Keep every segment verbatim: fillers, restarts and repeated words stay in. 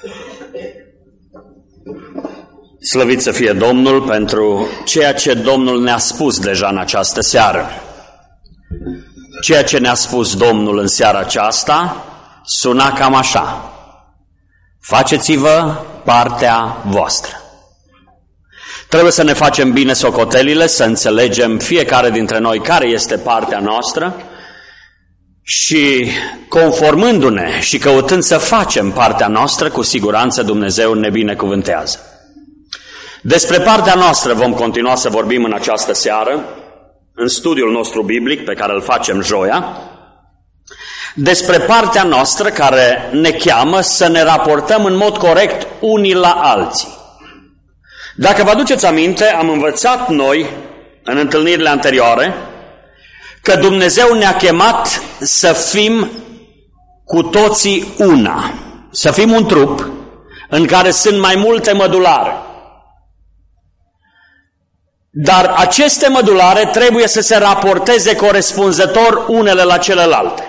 Slăvit să fie Domnul pentru ceea ce Domnul ne-a spus deja în această seară. Ceea ce ne-a spus Domnul în seara aceasta suna cam așa: faceți-vă partea voastră. Trebuie să ne facem bine socotelile, să înțelegem fiecare dintre noi care este partea noastră și, conformându-ne și căutând să facem partea noastră, cu siguranță Dumnezeu ne binecuvântează. Despre partea noastră vom continua să vorbim în această seară, în studiul nostru biblic pe care îl facem joia, despre partea noastră care ne cheamă să ne raportăm în mod corect unii la alții. Dacă vă aduceți aminte, am învățat noi în întâlnirile anterioare că Dumnezeu ne-a chemat să fim cu toții una, să fim un trup în care sunt mai multe mădulare. Dar aceste mădulare trebuie să se raporteze corespunzător unele la celelalte.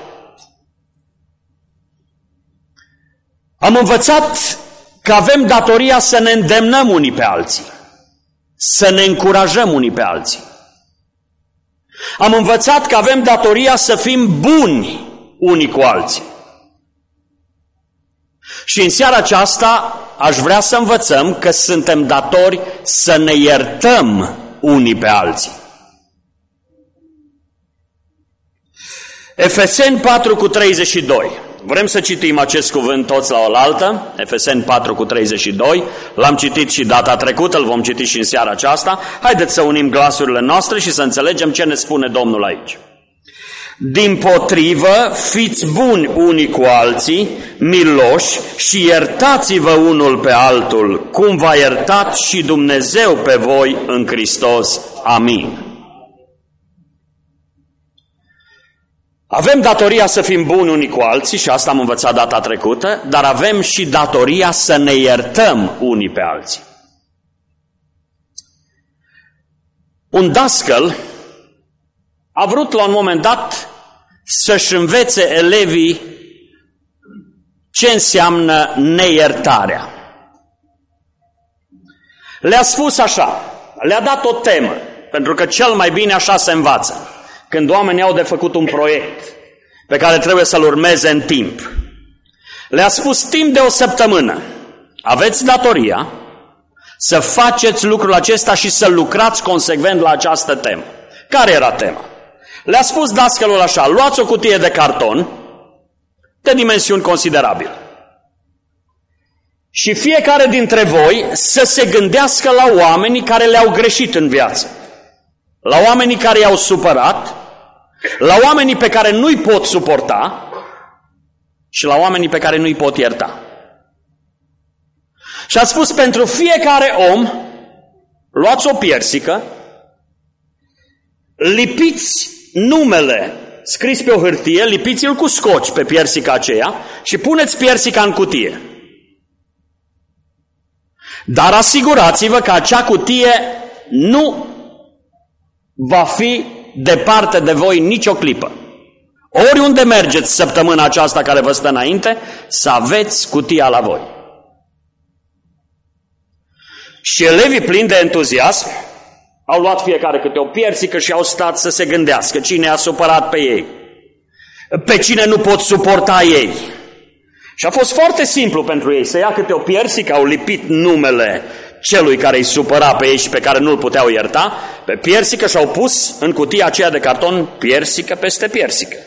Am învățat că avem datoria să ne îndemnăm unii pe alții, să ne încurajăm unii pe alții. Am învățat că avem datoria să fim buni unii cu alții. Și în seara aceasta aș vrea să învățăm că suntem datori să ne iertăm unii pe alții. Efeseni patru cu treizeci și doi. Vrem să citim acest cuvânt toți la oaltă, Efeseni patru cu treizeci și doi, l-am citit și data trecută, îl vom citi și în seara aceasta. Haideți să unim glasurile noastre și să înțelegem ce ne spune Domnul aici. Dimpotrivă, fiți buni unii cu alții, miloși și iertați-vă unul pe altul, cum v-a iertat și Dumnezeu pe voi în Hristos. Amin. Avem datoria să fim buni unii cu alții, și asta am învățat data trecută, dar avem și datoria să ne iertăm unii pe alții. Un dascăl a vrut la un moment dat să-și învețe elevii ce înseamnă neiertarea. Le-a spus așa, le-a dat o temă, pentru că cel mai bine așa se învață. Când oamenii au de făcut un proiect pe care trebuie să-l urmeze în timp, le-a spus timp de o săptămână: aveți datoria să faceți lucrul acesta și să lucrați consecvent la această temă. Care era tema? Le-a spus dascălul așa: luați o cutie de carton de dimensiuni considerabile și fiecare dintre voi să se gândească la oamenii care le-au greșit în viață, la oamenii care i-au supărat, la oamenii pe care nu-i pot suporta și la oamenii pe care nu-i pot ierta. Și a spus: pentru fiecare om luați o piersică, lipiți numele scris pe o hârtie, lipiți-l cu scoci pe piersica aceea și puneți piersica în cutie. Dar asigurați-vă că acea cutie nu va fi departe de voi nicio clipă. Oriunde mergeți săptămâna aceasta care vă stă înainte, să aveți cutia la voi. Și elevii plini de entuziasm au luat fiecare câte o piersică și au stat să se gândească cine a supărat pe ei, pe cine nu pot suporta ei. Și a fost foarte simplu pentru ei să ia câte o piersică, au lipit numele celui care îi supăra pe ei și pe care nu-l puteau ierta pe piersică și au pus în cutia aceea de carton piersică peste piersică.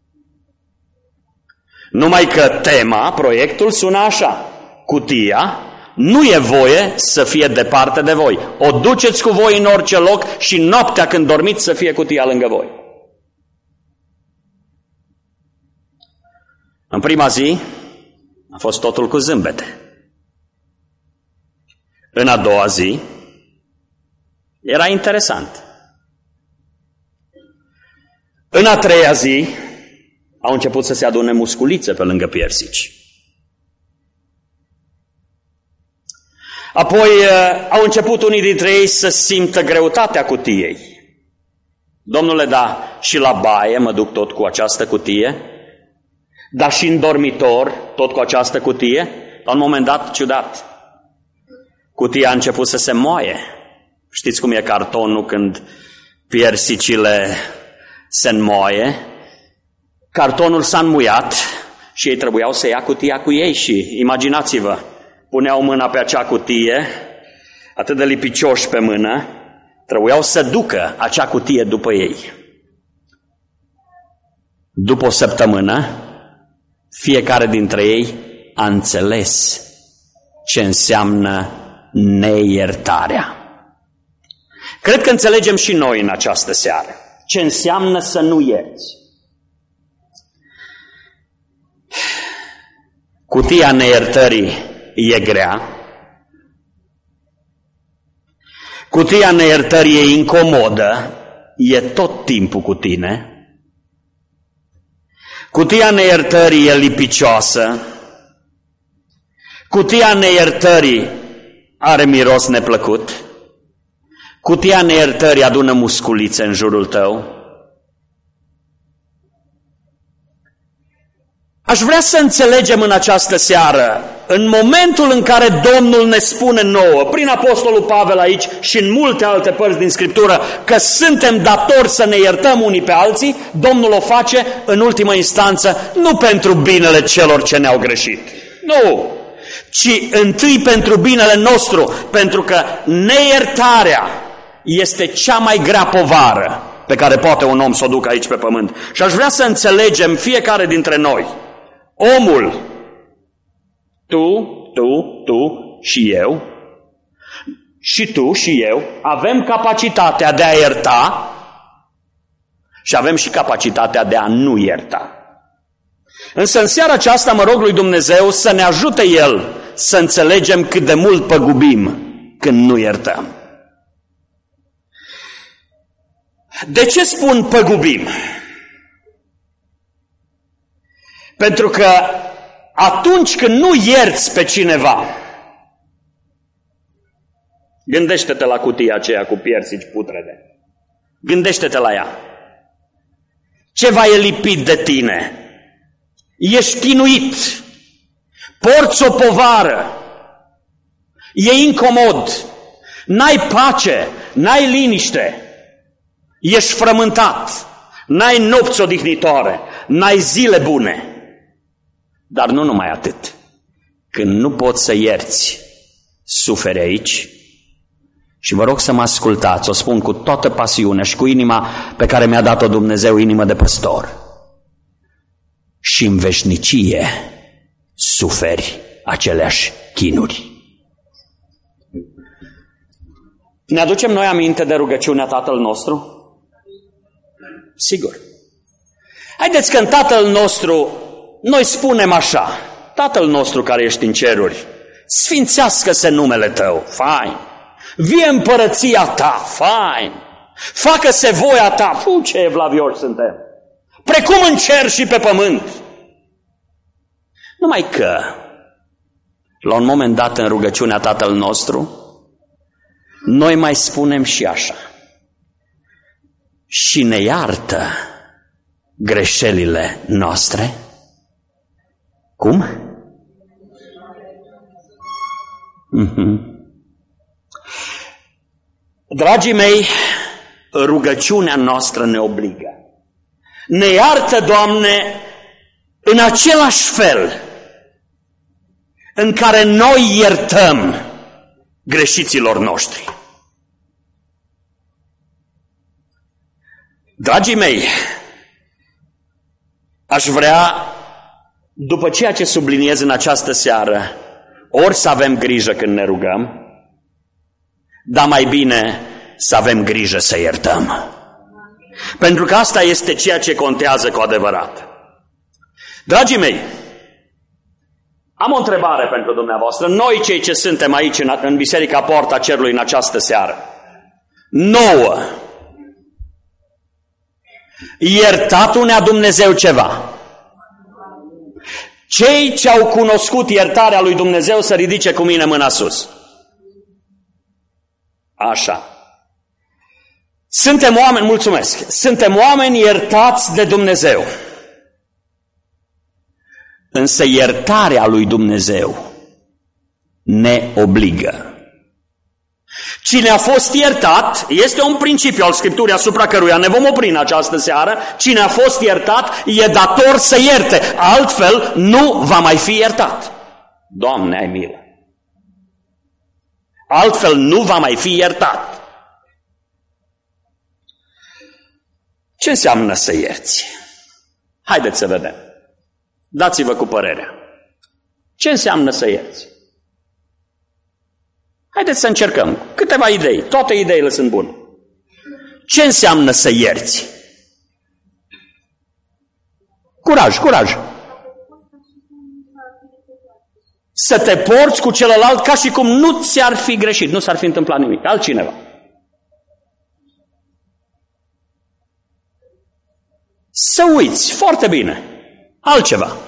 Numai că tema, proiectul sună așa: cutia nu e voie să fie departe de voi. O duceți cu voi în orice loc și noaptea când dormiți să fie cutia lângă voi. În prima zi a fost totul cu zâmbete. În a doua zi era interesant. În a treia zi au început să se adune musculițe pe lângă piersici. Apoi au început unii dintre ei să simtă greutatea cutiei. Domnule, da, și la baie mă duc tot cu această cutie, dar și în dormitor tot cu această cutie. La un moment dat, ciudat, cutia a început să se moaie. Știți cum e cartonul când piersicile se înmoaie? Cartonul s-a înmuiat și ei trebuiau să ia cutia cu ei și imaginați-vă, puneau mâna pe acea cutie, atât de lipicioși pe mână, trebuiau să ducă acea cutie după ei. După o săptămână, fiecare dintre ei a înțeles ce înseamnă neiertarea. Cred că înțelegem și noi în această seară ce înseamnă să nu ierți. Cutia neiertării e grea. Cutia neiertării e incomodă, e tot timpul cu tine. Cutia neiertării e lipicioasă. Cutia neiertării are miros neplăcut. Cutia neiertării adună musculițe în jurul tău. Aș vrea să înțelegem în această seară, în momentul în care Domnul ne spune nouă, prin Apostolul Pavel aici și în multe alte părți din Scriptură, că suntem datori să ne iertăm unii pe alții, Domnul o face în ultimă instanță nu pentru binele celor ce ne-au greșit, nu, ci întâi pentru binele nostru, pentru că neiertarea este cea mai grea povară pe care poate un om să o ducă aici pe pământ. Și aș vrea să înțelegem fiecare dintre noi, omul, tu, tu, tu și eu, și tu și eu, avem capacitatea de a ierta și avem și capacitatea de a nu ierta. Însă în seara aceasta mă rog lui Dumnezeu să ne ajute El să înțelegem cât de mult păgubim când nu iertăm. De ce spun păgubim? Pentru că atunci când nu ierți pe cineva, gândește-te la cutia aceea cu piersici putrede. Gândește-te la ea. Ceva e lipit de tine. Ești chinuit. Porți o povară. E incomod. N-ai pace, n-ai liniște. Ești frământat. N-ai nopți odihnitoare, n-ai zile bune. Dar nu numai atât. Când nu poți să ierți, suferi aici. Și vă rog să mă ascultați, o spun cu toată pasiunea și cu inima pe care mi-a dat-o Dumnezeu, inimă de păstor. Și în veșnicie suferi aceleași chinuri. Ne aducem noi aminte de rugăciunea Tatăl nostru? Sigur. Haideți că în Tatăl nostru noi spunem așa: Tatăl nostru care ești în ceruri, sfințească-se numele Tău, fain. Vie împărăția Ta, fain. Facă-se voia Ta, fu, ce evlavioși suntem, precum în cer și pe pământ. Numai că, la un moment dat în rugăciunea Tatăl nostru, noi mai spunem și așa: și ne iartă greșelile noastre. Cum? Mm-hmm. Dragii mei, rugăciunea noastră ne obligă. Ne iartă, Doamne, în același fel în care noi iertăm greșiților noștri. Dragii mei, aș vrea, după ceea ce subliniez în această seară, ori să avem grijă când ne rugăm, dar mai bine să avem grijă să iertăm. Pentru că asta este ceea ce contează cu adevărat. Dragii mei, am o întrebare pentru dumneavoastră, noi cei ce suntem aici în, în Biserica Poarta Cerului în această seară. Nouă, iertat ne-a Dumnezeu ceva? Cei ce au cunoscut iertarea lui Dumnezeu să ridice cu mine mâna sus. Așa. Suntem oameni, mulțumesc, suntem oameni iertați de Dumnezeu. Însă iertarea lui Dumnezeu ne obligă. Cine a fost iertat, este un principiu al Scripturii asupra căruia ne vom opri în această seară, cine a fost iertat e dator să ierte, altfel nu va mai fi iertat. Doamne, ai milă! Altfel nu va mai fi iertat. Ce înseamnă să ierți? Haideți să vedem. Dați-vă cu părerea. Ce înseamnă să ierți? Haideți să încercăm. Câteva idei. Toate ideile sunt bune. Ce înseamnă să ierți? Curaj, curaj. Să te porți cu celălalt ca și cum nu ți-ar fi greșit, nu s-ar fi întâmplat nimic. Altcineva. Să uiți. Foarte bine. Altceva.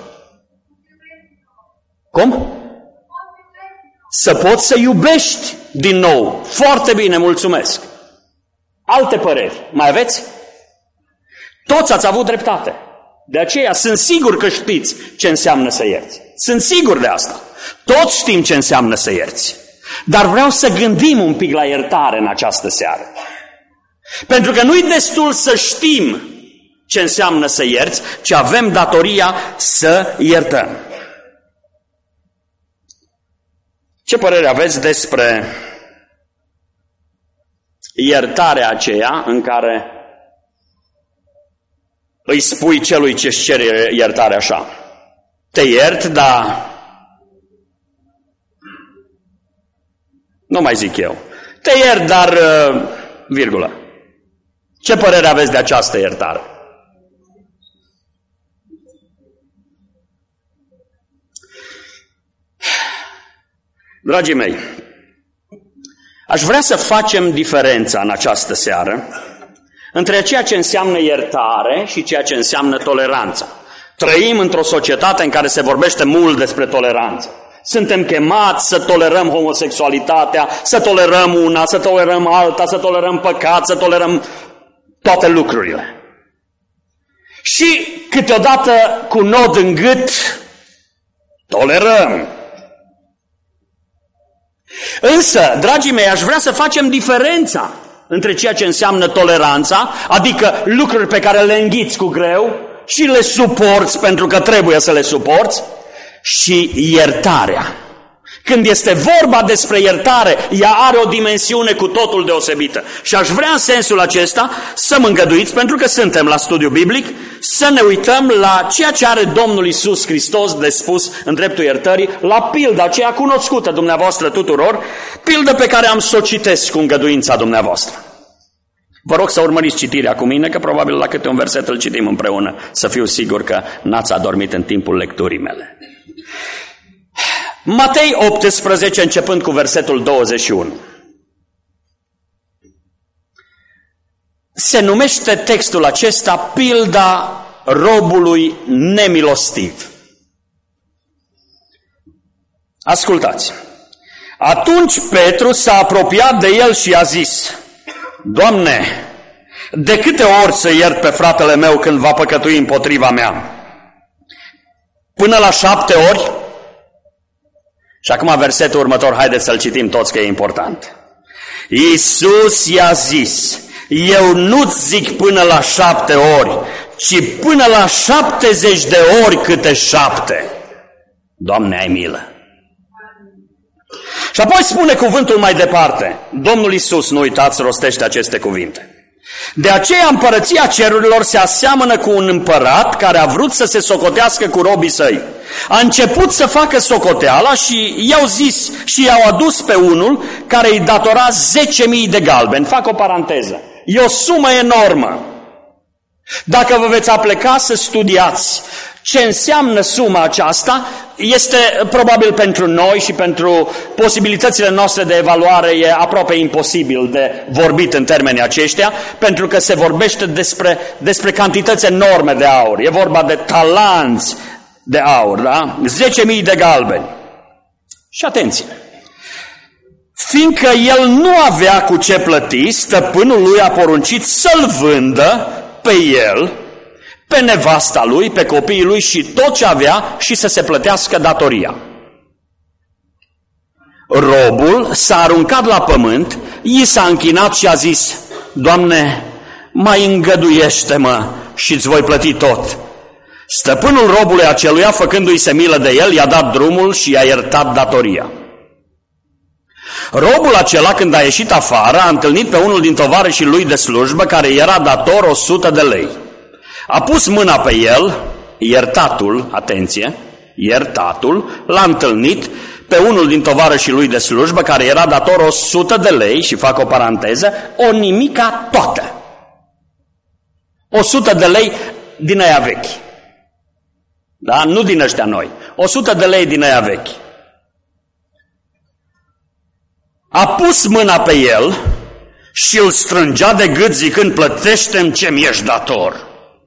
Cum? Să poți să iubești din nou. Foarte bine, mulțumesc. Alte păreri. Mai aveți? Toți ați avut dreptate. De aceea sunt sigur că știți ce înseamnă să ierți. Sunt sigur de asta. Toți știm ce înseamnă să ierți. Dar vreau să gândim un pic la iertare în această seară. Pentru că nu-i destul să știm ce înseamnă să ierți, ci avem datoria să iertăm. Ce părere aveți despre iertarea aceea în care îi spui celui ce-și cere iertare așa? Te iert, dar nu mai zic eu. Te iert, dar virgulă. Ce părere aveți de această iertare? Dragii mei, aș vrea să facem diferența în această seară între ceea ce înseamnă iertare și ceea ce înseamnă toleranță. Trăim într-o societate în care se vorbește mult despre toleranță. Suntem chemați să tolerăm homosexualitatea, să tolerăm una, să tolerăm alta, să tolerăm păcat, să tolerăm toate lucrurile. Și câteodată cu nod în gât tolerăm. Însă, dragii mei, aș vrea să facem diferența între ceea ce înseamnă toleranța, adică lucruri pe care le înghiți cu greu și le suporți pentru că trebuie să le suporți, și iertarea. Când este vorba despre iertare, ea are o dimensiune cu totul deosebită. Și aș vrea în sensul acesta să mă îngăduiți, pentru că suntem la studiu biblic, să ne uităm la ceea ce are Domnul Iisus Hristos de spus în dreptul iertării, la pilda aceea cunoscută dumneavoastră tuturor, pildă pe care am să o citesc cu îngăduința dumneavoastră. Vă rog să urmăriți citirea cu mine, că probabil la câte un verset îl citim împreună, să fiu sigur că n-ați adormit în timpul lecturii mele. Matei optsprezece, începând cu versetul douăzeci și unu. Se numește textul acesta pilda robului nemilostiv. Ascultați. Atunci Petru s-a apropiat de el și a zis: Doamne, de câte ori să iert pe fratele meu când va păcătui împotriva mea? Până la șapte ori? Și acum versetul următor, haideți să-l citim toți că e important. Iisus i-a zis: eu nu-ți zic până la șapte ori, ci până la șaptezeci de ori câte șapte. Doamne, ai milă! Și apoi spune cuvântul mai departe. Domnul Iisus, nu uitați, rostește aceste cuvinte. De aceea împărăția cerurilor se aseamănă cu un împărat care a vrut să se socotească cu robii săi. A început să facă socoteala și i-au zis și i-au adus pe unul care îi datora zece mii de galbeni. Fac o paranteză. E o sumă enormă. Dacă vă veți apleca să studiați ce înseamnă suma aceasta, este probabil pentru noi și pentru posibilitățile noastre de evaluare e aproape imposibil de vorbit în termenii aceștia, pentru că se vorbește despre, despre cantități enorme de aur. E vorba de talanți de aur, da? zece mii de galbeni. Și atenție! Fiindcă el nu avea cu ce plăti, stăpânul lui a poruncit să-l vândă pe el, pe nevasta lui, pe copiii lui și tot ce avea și să se plătească datoria. Robul s-a aruncat la pământ, i s-a închinat și a zis: Doamne, mai îngăduiește-mă și îți voi plăti tot. Stăpânul robului aceluia, făcându-i se milă de el, i-a dat drumul și i-a iertat datoria. Robul acela, când a ieșit afară, a întâlnit pe unul din tovarășii lui de slujbă, care era dator o sută de lei. A pus mâna pe el, iertatul, atenție, iertatul, l-a întâlnit pe unul din tovarășii lui de slujbă, care era dator o sută de lei, și fac o paranteză, o nimica toată. o sută de lei din aia vechi. Da? Nu din ăștia noi. o sută de lei din aia vechi. A pus mâna pe el și îl strângea de gât zicând: plătește-mi ce mi-ești dator.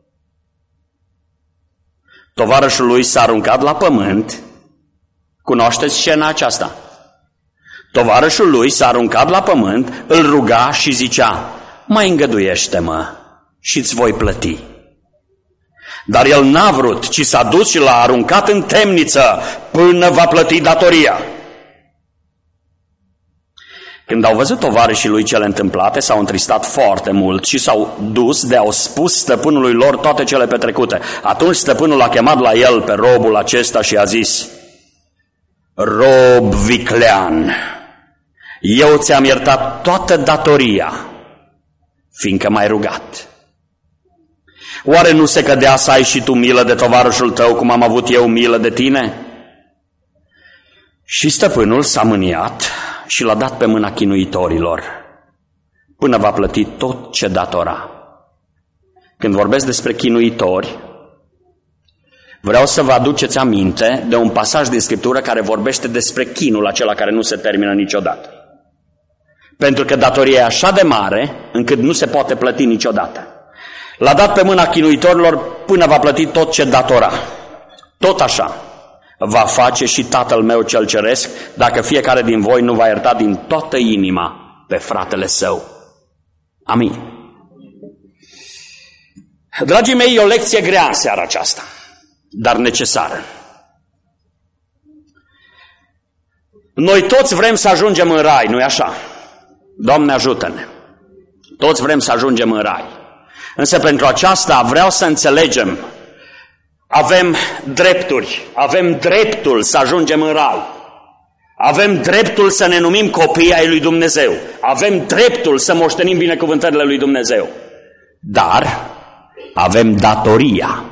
Tovarășul lui s-a aruncat la pământ. Cunoașteți scena aceasta? Tovarășul lui s-a aruncat la pământ, îl ruga și zicea: mai îngăduiește-mă și îți voi plăti. Dar el n-a vrut, ci s-a dus și l-a aruncat în temniță până va plăti datoria. Când au văzut tovarășii lui cele întâmplate, s-au întristat foarte mult și s-au dus de au spus stăpânului lor toate cele petrecute. Atunci stăpânul a chemat la el pe robul acesta și a zis: rob viclean, eu ți-am iertat toată datoria, fiindcă m-ai rugat. Oare nu se cădea să ai și tu milă de tovarășul tău, cum am avut eu milă de tine? Și stăpânul s-a mâniat și l-a dat pe mâna chinuitorilor, până va plăti tot ce datora. Când vorbesc despre chinuitori, vreau să vă aduceți aminte de un pasaj din Scriptură care vorbește despre chinul acela care nu se termină niciodată. Pentru că datoria e așa de mare încât nu se poate plăti niciodată. L-a dat pe mâna chinuitorilor până va plăti tot ce datora. Tot așa va face și Tatăl meu cel ceresc, dacă fiecare din voi nu va ierta din toată inima pe fratele său. Amin. Dragii mei, e o lecție grea în seara aceasta, dar necesară. Noi toți vrem să ajungem în rai, nu-i așa? Doamne, ajută-ne! Toți vrem să ajungem în rai. Însă pentru aceasta vreau să înțelegem: avem drepturi, avem dreptul să ajungem în rai. Avem dreptul să ne numim copii ai lui Dumnezeu. Avem dreptul să moștenim binecuvântările lui Dumnezeu. Dar avem datoria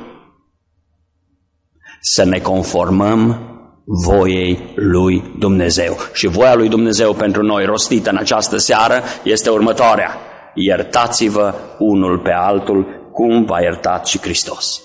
să ne conformăm voiei lui Dumnezeu. Și voia lui Dumnezeu pentru noi, rostită în această seară, este următoarea: iertați-vă unul pe altul, cum v-a iertat și Hristos.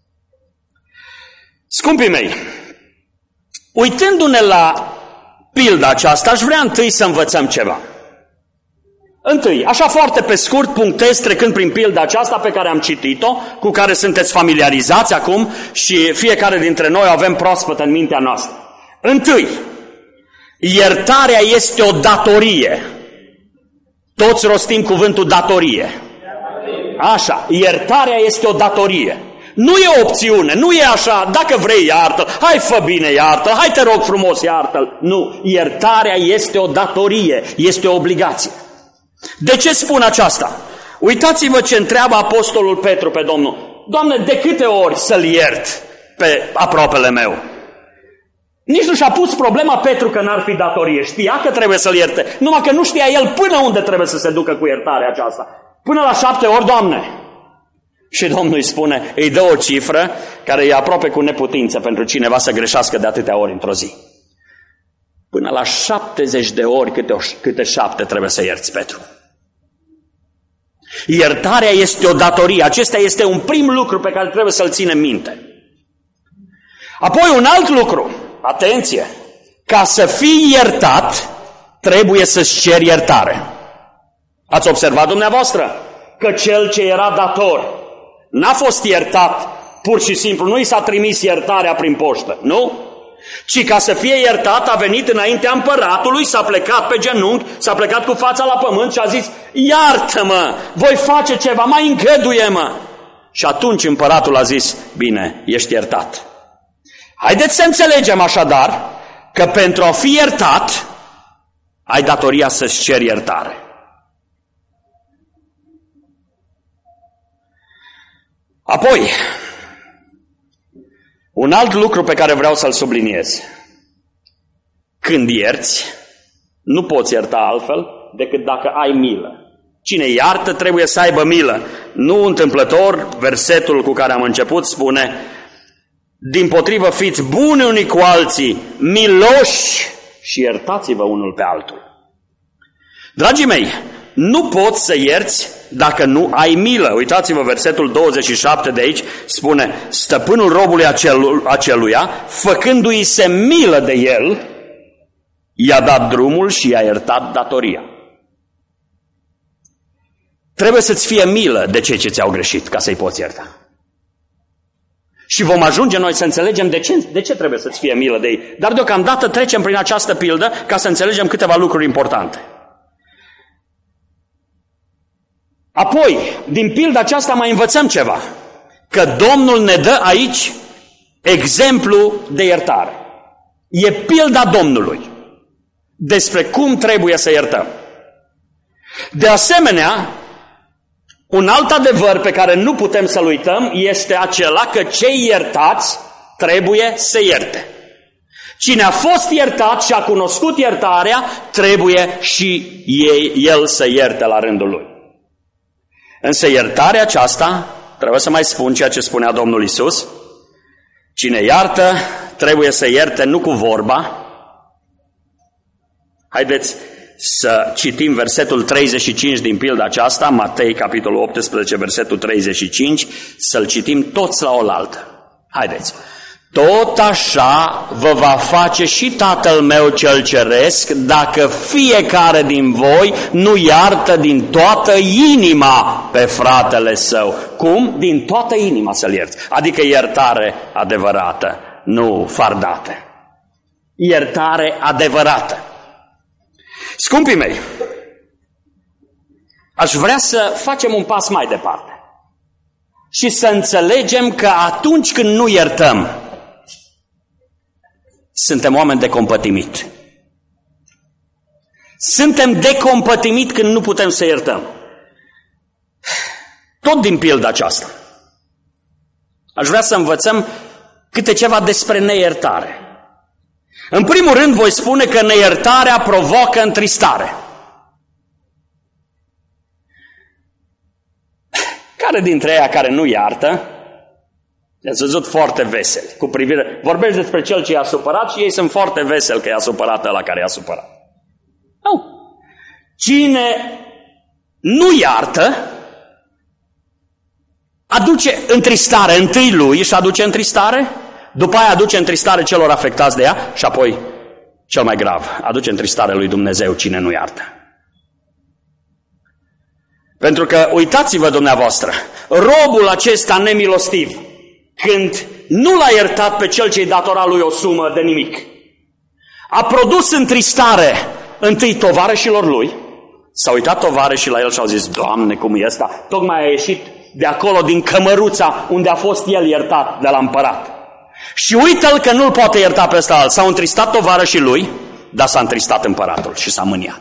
Scumpii mei, uitându-ne la pilda aceasta, aș vrea întâi să învățăm ceva. Întâi, așa foarte pe scurt, punctez trecând prin pilda aceasta pe care am citit-o, cu care sunteți familiarizați acum și fiecare dintre noi o avem proaspătă în mintea noastră. Întâi, iertarea este o datorie. Toți rostim cuvântul datorie. Așa, iertarea este o datorie. Nu e o opțiune, nu e așa, dacă vrei iartă-l, hai fă bine iartă-l, hai te rog frumos iartă-l. Nu, iertarea este o datorie, este o obligație. De ce spun aceasta? Uitați-vă ce întreabă apostolul Petru pe Domnul: Doamne, de câte ori să-l iert pe aproapele meu? Nici nu și-a pus problema Petru că n-ar fi datorie, știa că trebuie să-l ierte, numai că nu știa el până unde trebuie să se ducă cu iertarea aceasta. Până la șapte ori, Doamne. Și Domnul îi spune, îi dă o cifră care e aproape cu neputință pentru cineva să greșească de atâtea ori într-o zi. Până la șaptezeci de ori câte, o, câte șapte trebuie să ierți, Petru. Iertarea este o datorie. Acesta este un prim lucru pe care trebuie să-l ținem minte. Apoi un alt lucru, atenție, ca să fii iertat trebuie să-ți ceri iertare. Ați observat dumneavoastră că cel ce era dator n-a fost iertat pur și simplu, nu i s-a trimis iertarea prin poștă, nu? Ci ca să fie iertat a venit înaintea împăratului, s-a plecat pe genunchi, s-a plecat cu fața la pământ și a zis, iartă-mă, voi face ceva, mai îngăduie-mă. Și atunci împăratul a zis, bine, ești iertat. Haideți să înțelegem așadar că pentru a fi iertat ai datoria să-ți ceri iertare. Apoi, un alt lucru pe care vreau să-l subliniez. Când ierți, nu poți ierta altfel decât dacă ai milă. Cine iartă trebuie să aibă milă. Nu întâmplător, versetul cu care am început spune: dimpotrivă fiți buni unii cu alții, miloși și iertați-vă unul pe altul. Dragii mei, nu poți să ierți dacă nu ai milă. Uitați-vă, versetul douăzeci și șapte de aici spune: stăpânul robului acelu- aceluia, făcându-i se milă de el, i-a dat drumul și i-a iertat datoria. Trebuie să-ți fie milă de cei ce ți-au greșit ca să-i poți ierta. Și vom ajunge noi să înțelegem de ce, de ce trebuie să-ți fie milă de ei. Dar deocamdată trecem prin această pildă ca să înțelegem câteva lucruri importante. Apoi, din pilda aceasta mai învățăm ceva. Că Domnul ne dă aici exemplu de iertare. E pilda Domnului despre cum trebuie să iertăm. De asemenea, un alt adevăr pe care nu putem să-l uităm este acela că cei iertați trebuie să ierte. Cine a fost iertat și a cunoscut iertarea, trebuie și ei, el să ierte la rândul lui. Însă iertarea aceasta, trebuie să mai spun ceea ce spunea Domnul Iisus: cine iartă trebuie să ierte nu cu vorba. Haideți să citim versetul treizeci și cinci din pilda aceasta, Matei, capitolul optsprezece, versetul treizeci și cinci, să-l citim toți la oaltă. Haideți. Tot așa vă va face și Tatăl meu cel ceresc, dacă fiecare din voi nu iartă din toată inima pe fratele său. Cum? Din toată inima să-l ierți. Adică iertare adevărată, nu fardată. Iertare adevărată. Scumpii mei, aș vrea să facem un pas mai departe și să înțelegem că atunci când nu iertăm, suntem oameni de compătimit. Suntem de compătimit când nu putem să iertăm. Tot din pilda aceasta aș vrea să învățăm câte ceva despre neiertare. În primul rând voi spune că neiertarea provoacă întristare. Care dintre ei care nu iartă, i-ați văzut foarte veseli, cu privire, vorbești despre cel ce i-a supărat și ei sunt foarte veseli că i-a supărat ăla care i-a supărat. Nu. Cine nu iartă, aduce întristare întâi lui și aduce întristare, după aia aduce întristare celor afectați de ea și apoi, cel mai grav, aduce întristare lui Dumnezeu cine nu iartă. Pentru că, uitați-vă dumneavoastră, robul acesta nemilostiv, când nu l-a iertat pe cel ce-i datora lui o sumă de nimic, a produs întristare întâi tovarășilor lui, s-au uitat tovarășii la el și au zis: Doamne, cum e ăsta? Tocmai a ieșit de acolo, din cămăruța unde a fost el iertat de la împărat. Și uită-l că nu-l poate ierta pe ăsta alt. S-au întristat tovarășii lui, dar s-a întristat împăratul și s-a mâniat.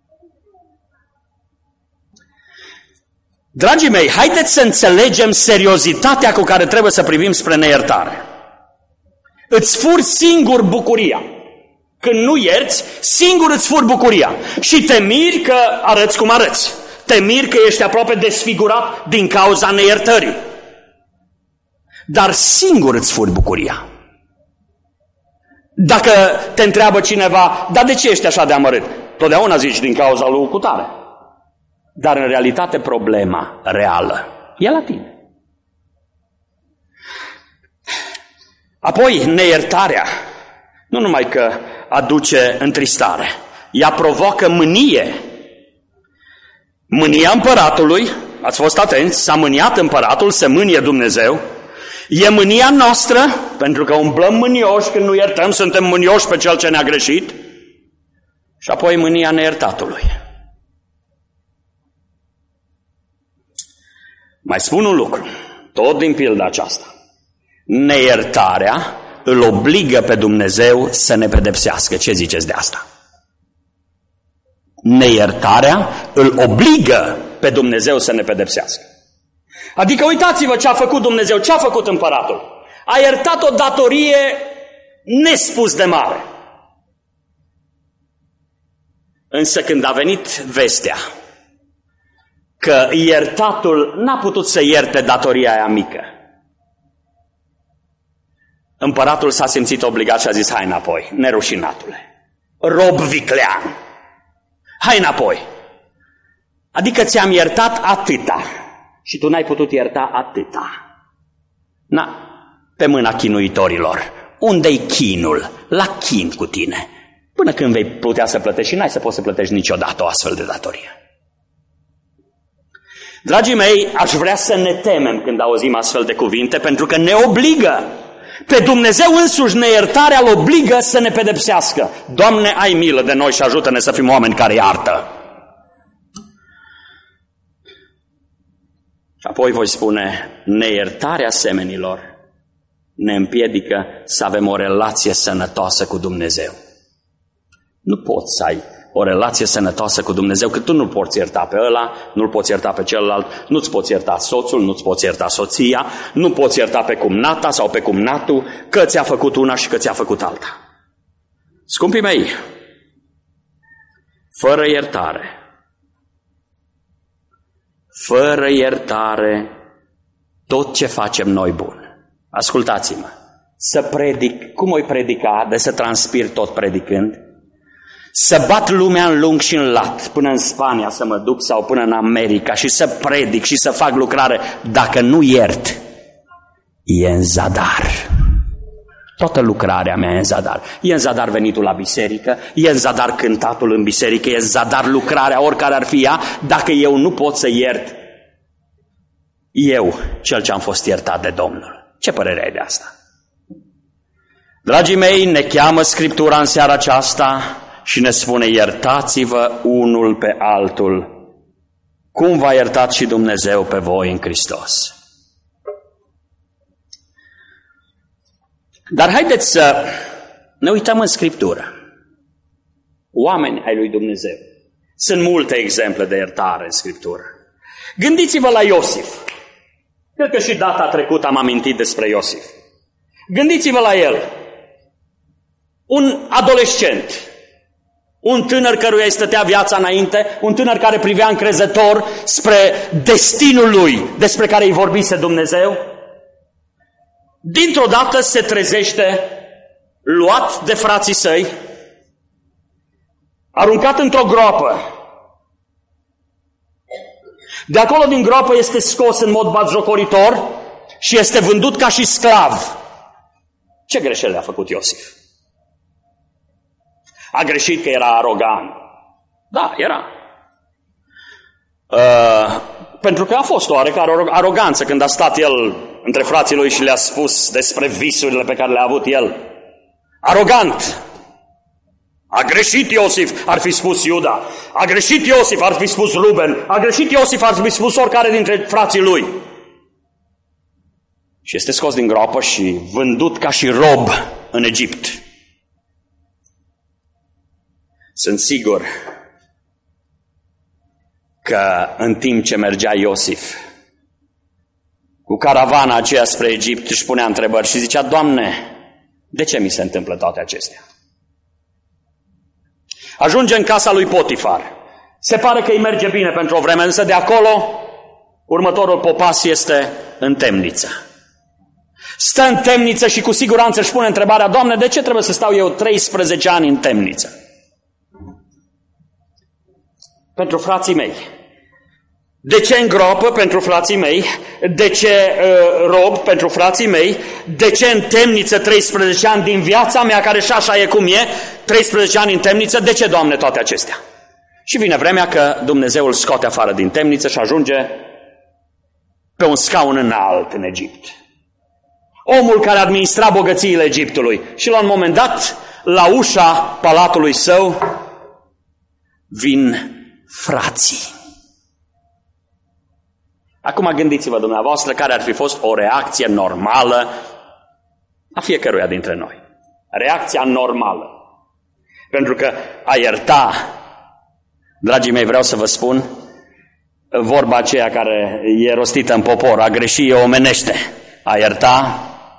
Dragii mei, haideți să înțelegem seriozitatea cu care trebuie să privim spre neiertare. Îți furi singur bucuria. Când nu ierți, singur îți furi bucuria. Și te miri că arăți cum arăți. Te miri că ești aproape desfigurat din cauza neiertării. Dar singur îți furi bucuria. Dacă te întreabă cineva: dar de ce ești așa de amărât? Totdeauna zici: din cauza lui cutare. Dar în realitate problema reală e la tine. Apoi, neiertarea nu numai că aduce întristare, ea provoacă mânie. Mânia împăratului, ați fost atenți, s-a mâniat împăratul, se mânie Dumnezeu. E mânia noastră, pentru că umblăm mânioși când nu iertăm, suntem mânioși pe cel ce ne-a greșit. Și apoi mânia neiertatului. Mai spun un lucru, tot din pilda aceasta. Neiertarea îl obligă pe Dumnezeu să ne pedepsească. Ce ziceți de asta? neiertarea îl obligă pe Dumnezeu să ne pedepsească. Adică uitați-vă ce a făcut Dumnezeu, ce a făcut împăratul. A iertat o datorie nespus de mare. Însă când a venit vestea că iertatul n-a putut să ierte datoria aia mică, împăratul s-a simțit obligat și a zis: hai înapoi, nerușinatule, rob viclean, hai înapoi. Adică ți-am iertat atâta și tu n-ai putut ierta atâta. Na, pe mâna chinuitorilor. Unde-i chinul? La chin cu tine. Până când vei putea să plătești și n-ai să poți să plătești niciodată o astfel de datorie. Dragii mei, aș vrea să ne temem când auzim astfel de cuvinte, pentru că ne obligă. Pe Dumnezeu însuși neiertarea îl obligă să ne pedepsească. Doamne, ai milă de noi și ajută-ne să fim oameni care iartă. Și apoi voi spune, neiertarea semenilor ne împiedică să avem o relație sănătoasă cu Dumnezeu. Nu poți să ai o relație sănătoasă cu Dumnezeu, că tu nu-l poți ierta pe ăla, nu-l poți ierta pe celălalt, nu-ți poți ierta soțul, nu-ți poți ierta soția, nu poți ierta pe cumnata sau pe cumnatul, că ți-a făcut una și că ți-a făcut alta. Scumpii mei, fără iertare, fără iertare, tot ce facem noi bun. Ascultați-mă, să predic, cum o-i predica, de să transpir tot predicând? Să bat lumea în lung și în lat, până în Spania să mă duc sau până în America și să predic și să fac lucrare. Dacă nu iert, e în zadar. Toată lucrarea mea e în zadar. E în zadar venitul la biserică, e în zadar cântatul în biserică, e în zadar lucrarea, oricare ar fi ea, dacă eu nu pot să iert eu, cel ce am fost iertat de Domnul. Ce părere ai de asta? Dragii mei, ne cheamă Scriptura în seara aceasta și ne spune: iertați-vă unul pe altul, cum v-a iertat și Dumnezeu pe voi în Hristos. Dar haideți să ne uităm în Scriptură. Oameni ai lui Dumnezeu. Sunt multe exemple de iertare în Scriptură. Gândiți-vă la Iosif. Cred că și data trecută am amintit despre Iosif. Gândiți-vă la el. Un adolescent, un tânăr căruia îi stătea viața înainte, un tânăr care privea încrezător spre destinul lui, despre care îi vorbise Dumnezeu, dintr-o dată se trezește luat de frații săi, aruncat într-o groapă. De acolo din groapă este scos în mod batjocoritor și este vândut ca și sclav. Ce greșeli a făcut Iosif? A greșit că era arogant. Da, era. Uh, pentru că a fost o oarecare aroganță când a stat el între frații lui și le-a spus despre visurile pe care le-a avut el. Arogant. A greșit Iosif, ar fi spus Iuda. A greșit Iosif, ar fi spus Ruben. A greșit Iosif, ar fi spus oricare dintre frații lui. Și este scos din groapă și vândut ca și rob în Egipt. Sunt sigur că în timp ce mergea Iosif cu caravana aceea spre Egipt, își punea întrebări și zicea: Doamne, de ce mi se întâmplă toate acestea? Ajunge în casa lui Potifar. Se pare că îi merge bine pentru o vreme, însă de acolo următorul popas este în temniță. Stă în temniță și cu siguranță își pune întrebarea: Doamne, de ce trebuie să stau eu treisprezece ani în temniță? Pentru frații mei. De ce în groapă pentru frații mei? De ce uh, rob pentru frații mei? De ce în temniță treisprezece ani din viața mea, care și așa e cum e, treisprezece ani în temniță? De ce, Doamne, toate acestea? Și vine vremea că Dumnezeu îl scoate afară din temniță și ajunge pe un scaun înalt în Egipt. Omul care administra bogățiile Egiptului. Și la un moment dat, la ușa palatului său, vin frații. Acum gândiți-vă dumneavoastră care ar fi fost o reacție normală a fiecăruia dintre noi. Reacția normală. Pentru că a ierta Dragii mei, vreau să vă spun, vorba aceea care e rostită în popor, a greși e omenește, a ierta,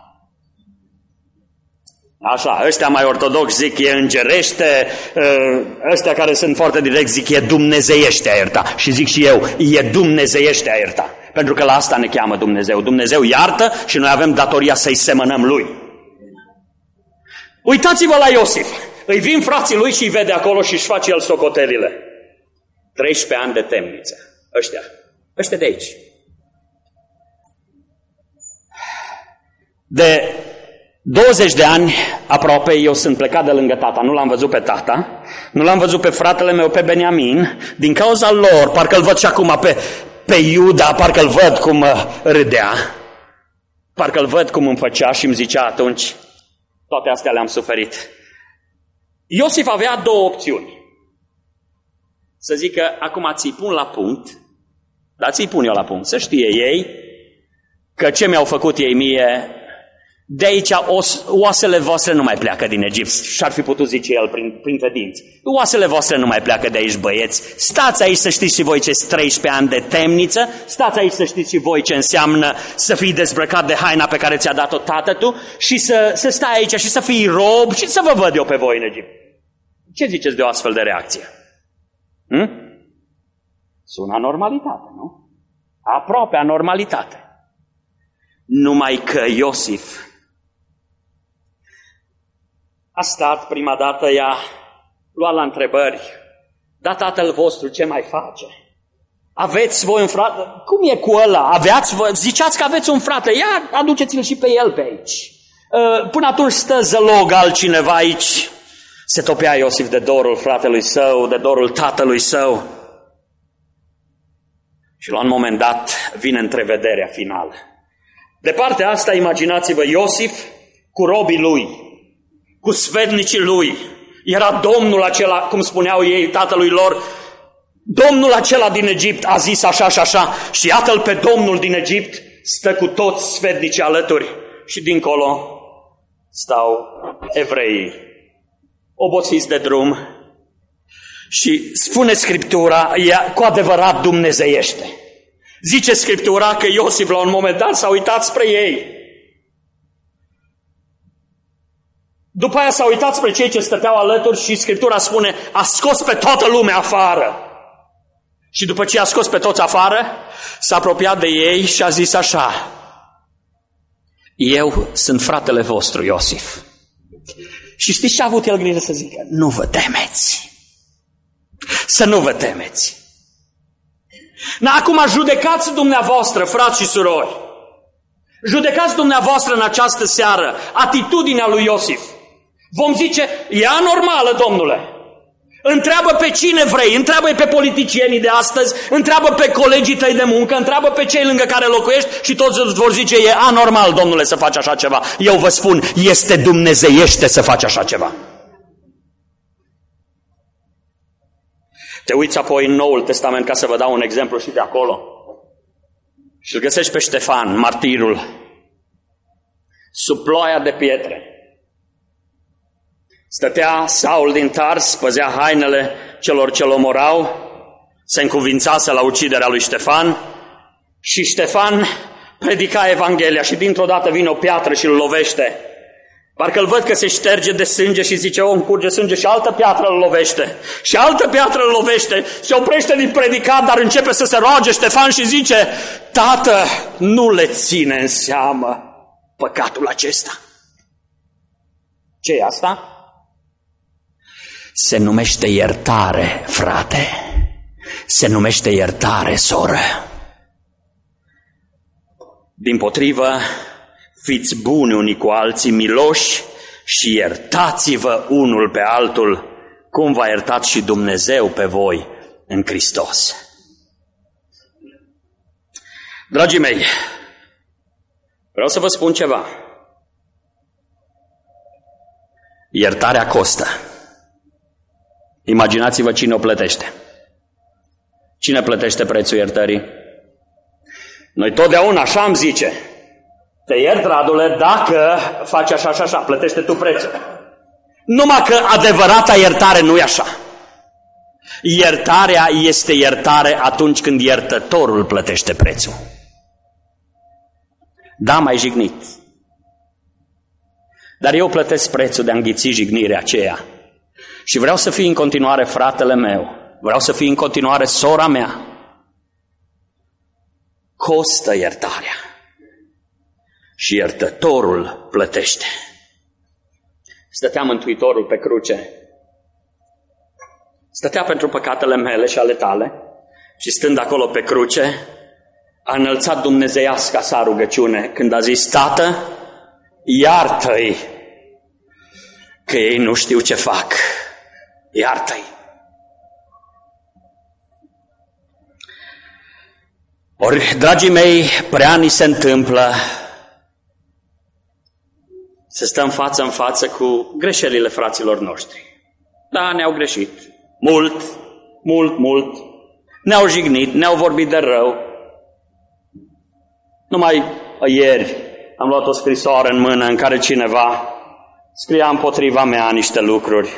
așa, ăștia mai ortodoxi zic e îngerește, ăștia care sunt foarte direct zic e dumnezeiește a ierta. Și zic și eu, e dumnezeiește a ierta. Pentru că la asta ne cheamă Dumnezeu. Dumnezeu iartă și noi avem datoria să-i semănăm Lui. Uitați-vă la Iosif. Îi vin frații lui și îi vede acolo și își face el socotelile. treisprezece ani de temniță. Ăștia. Ăștia de aici. De douăzeci de ani aproape eu sunt plecat de lângă tata. Nu l-am văzut pe tata. Nu l-am văzut pe fratele meu, pe Beniamin. Din cauza lor, parcă îl văd și acum pe, pe Iuda, parcă îl văd cum râdea. Parcă îl văd cum îmi făcea și îmi zicea atunci. Toate astea le-am suferit. Iosif avea două opțiuni. Să zică, acum ți-i pun la punct, dar ți-i pun eu la punct, să știe ei că ce mi-au făcut ei mie, de aici os, oasele voastre nu mai pleacă din Egipt. Și-ar fi putut zice el prin, printre dinți. Oasele voastre nu mai pleacă de aici, băieți. Stați aici să știți și voi ce treisprezece ani de temniță. Stați aici să știți și voi ce înseamnă să fii dezbrăcat de haina pe care ți-a dat-o tată tu și să, să stai aici și să fii rob și să vă văd eu pe voi în Egipt. Ce ziceți de o astfel de reacție? Hm? Sună anormalitate, nu? Aproape anormalitate. Numai că Iosif a stat prima dată, i-a luat la întrebări. Da, tatăl vostru, ce mai face? Aveți voi un frate? Cum e cu ăla? Aveați voi? Ziceați că aveți un frate. Ia, aduceți-l și pe el pe aici. Până atunci stă zălog altcineva aici. Se topea Iosif de dorul fratelui său, de dorul tatălui său. Și la un moment dat vine întrevederea finală. De partea asta, imaginați-vă Iosif cu robii lui, cu svednicii lui. Era domnul acela, cum spuneau ei tatălui lor, domnul acela din Egipt a zis așa și așa și iată-l pe domnul din Egipt, stă cu toți svednicii alături și dincolo stau evreii, obosiți de drum și spune Scriptura, ea cu adevărat dumnezeiește. Zice Scriptura că Iosif la un moment dat s-a uitat spre ei. După aia s-a uitat spre cei ce stăteau alături și Scriptura spune, a scos pe toată lumea afară. Și după ce a scos pe toți afară, s-a apropiat de ei și a zis așa, eu sunt fratele vostru, Iosif. Și știți ce a avut el grijă să zică? Nu vă temeți. Să nu vă temeți. Na, acum judecați dumneavoastră, frați și surori. Judecați dumneavoastră în această seară atitudinea lui Iosif. Vom zice, e anormală, domnule. Întreabă pe cine vrei, întreabă pe politicienii de astăzi, întreabă pe colegii tăi de muncă, întreabă pe cei lângă care locuiești și toți îți vor zice, e anormal, domnule, să faci așa ceva. Eu vă spun, este dumnezeiește să faci așa ceva. Te uiți apoi în Noul Testament ca să vă dau un exemplu și de acolo. Și îl găsești pe Ștefan, martirul, sub ploaia de pietre. Stătea Saul din Tars, păzea hainele celor ce-l omorau, se încuvințase la uciderea lui Ștefan și Ștefan predica Evanghelia și dintr-o dată vine o piatră și îl lovește. Parcă îl văd că se șterge de sânge și zice, o, îmi curge sânge și altă piatră îl lovește. Și altă piatră îl lovește, se oprește din predicat, dar începe să se roage Ștefan și zice, Tată, nu le ține în seamă păcatul acesta. Ce e asta? Se numește iertare, frate. Se numește iertare, soră. Dimpotrivă, fiți buni unii cu alții, miloși și iertați-vă unul pe altul, cum v-a iertat și Dumnezeu pe voi în Hristos. Dragii mei, vreau să vă spun ceva. Iertarea costă. Imaginați-vă cine o plătește. Cine plătește prețul iertării? Noi totdeauna așa am zice. Te iert, Radule, dacă faci așa și așa, plătește tu prețul. Numai că adevărata iertare nu e așa. Iertarea este iertare atunci când iertătorul plătește prețul. Da, m-ai jignit. Dar eu plătesc prețul de a înghiți jignirea aceea. Și vreau să fii în continuare fratele meu. Vreau să fii în continuare sora mea. Costă iertarea. Și iertătorul plătește. Stătea Mântuitorul pe cruce. Stătea pentru păcatele mele și ale tale. Și stând acolo pe cruce, a înălțat dumnezeiasca sa rugăciune când a zis: Tată, iartă-i, că ei nu știu ce fac. Iartă-i. Ori, dragii mei, prea ni se întâmplă să stăm față în față cu greșelile fraților noștri. Da, ne-au greșit. Mult, mult, mult. Ne-au jignit, ne-au vorbit de rău. Numai ieri am luat o scrisoare în mână în care cineva scria împotriva mea niște lucruri.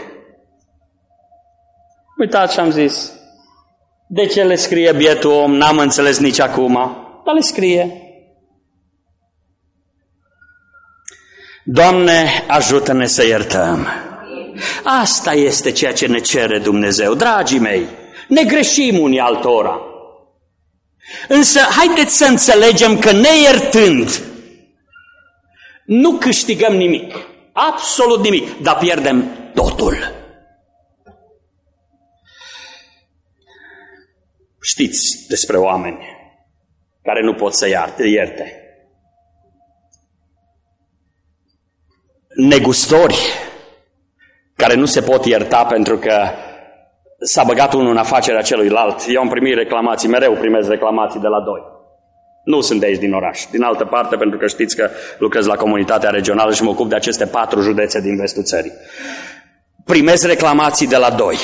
Uitați ce am zis. De ce le scrie bietul om? N-am înțeles nici acum. Dar le scrie. Doamne, ajută-ne să iertăm. Asta este ceea ce ne cere Dumnezeu. Dragii mei, ne greșim unii altora. Însă haideți să înțelegem că neiertând nu câștigăm nimic. Absolut nimic. Dar pierdem totul. Știți despre oameni care nu pot să ierte. ierte. Negustori care nu se pot ierta pentru că s-a băgat unul în afacerea celuilalt. Eu am primit reclamații, mereu primez reclamații de la doi. Nu sunt de aici din oraș, din altă parte, pentru că știți că lucrez la comunitatea regională și mă ocup de aceste patru județe din vestul țării. Primez reclamații de la doi.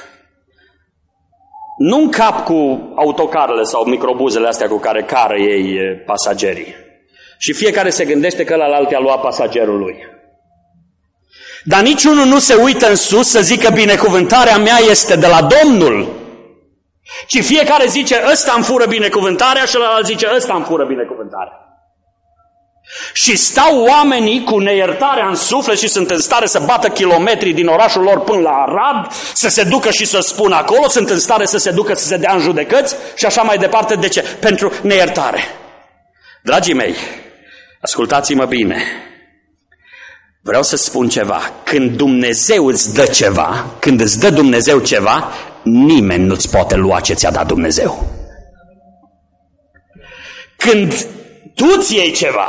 Nu încap cu autocarele sau microbuzele astea cu care cară ei pasagerii. Și fiecare se gândește că ălalt a luat pasagerul lui. Dar niciunul nu se uită în sus să zică binecuvântarea mea este de la Domnul. Ci fiecare zice ăsta îmi fură binecuvântarea și ălalt zice ăsta îmi fură binecuvântarea. Și stau oamenii cu neiertarea în suflet și sunt în stare să bată kilometri din orașul lor până la Arad, să se ducă și să spună acolo, sunt în stare să se ducă să se dea în judecăți și așa mai departe. De ce? Pentru neiertare. Dragii mei, ascultați-mă bine. Vreau să spun ceva. Când Dumnezeu îți dă ceva, când îți dă Dumnezeu ceva, nimeni nu-ți poate lua ce ți-a dat Dumnezeu. Când tu îți iei ceva,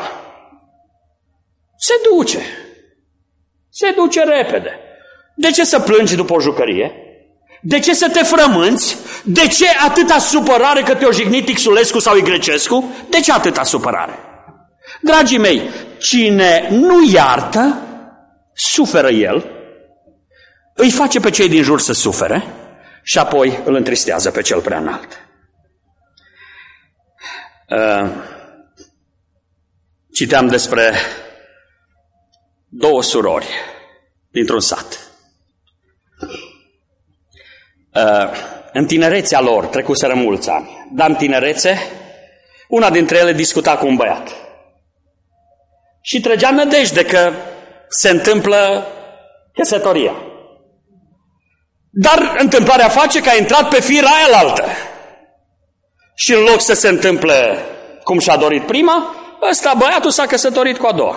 se duce. Se duce repede. De ce să plângi după o jucărie? De ce să te frămânți? De ce atâta supărare că te-o jignit Xulescu sau Igrecescu? De ce atâta supărare? Dragii mei, cine nu iartă, suferă el, îi face pe cei din jur să sufere și apoi îl întristează pe cel prea înalt. Uh, citeam despre două surori dintr-un sat. Uh, în tinerețea lor, trecuseră mulți ani, dar în tinerețe, una dintre ele discuta cu un băiat. Și trăgea nădejde că se întâmplă căsătoria. Dar întâmplarea face că a intrat pe fira aia altă. Și în loc să se întâmple cum și-a dorit prima, ăsta băiatul s-a căsătorit cu a doua.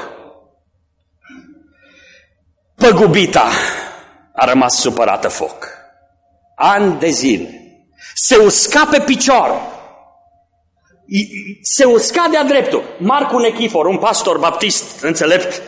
Păgubita a rămas supărată foc. Ani de zile. Se usca pe picioare. Se usca de-a dreptul. Marcu Nechifor, un pastor baptist înțelept,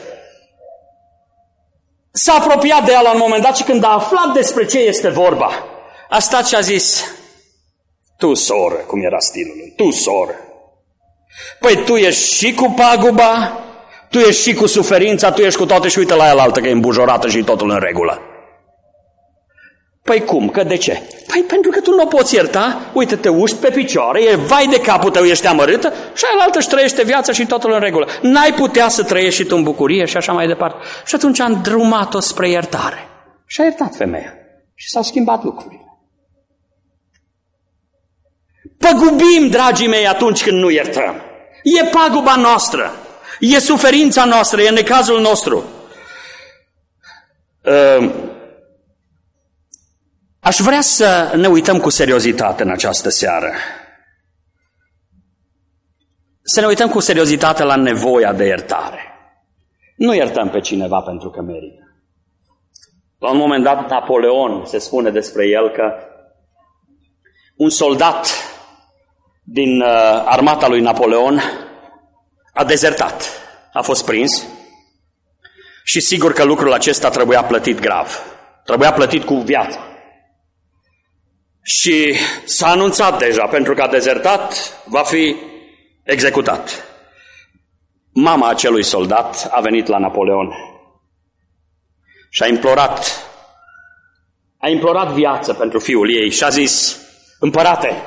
s-a apropiat de ea la un moment dat și când a aflat despre ce este vorba, a stat și a zis: tu, soră, cum era stilul lui, tu, soră, păi tu ești și cu paguba, tu ești și cu suferința, tu ești cu toate și uite la ea altă că e îmbujorată și totul în regulă. Păi cum? Că de ce? Păi pentru că tu nu o poți ierta, uite, te uști pe picioare, e vai de capul tău, ești amărâtă și aia altă își trăiește viața și totul în regulă. N-ai putea să trăiești și tu în bucurie și așa mai departe. Și atunci a îndrumat-o spre iertare. Și a iertat femeia. Și s-au schimbat lucrurile. Păgubim, dragii mei, atunci când nu iertăm. E paguba noastră, e suferința noastră, e necazul nostru. Aș vrea să ne uităm cu seriozitate în această seară. Să ne uităm cu seriozitate la nevoia de iertare. Nu iertăm pe cineva pentru că merită. La un moment dat, Napoleon, se spune despre el că un soldat din armata lui Napoleon a dezertat, a fost prins și sigur că lucrul acesta trebuia plătit grav, trebuia plătit cu viața. Și s-a anunțat deja, pentru că a dezertat, va fi executat. Mama acelui soldat a venit la Napoleon și a implorat, a implorat viață pentru fiul ei și a zis: împărate,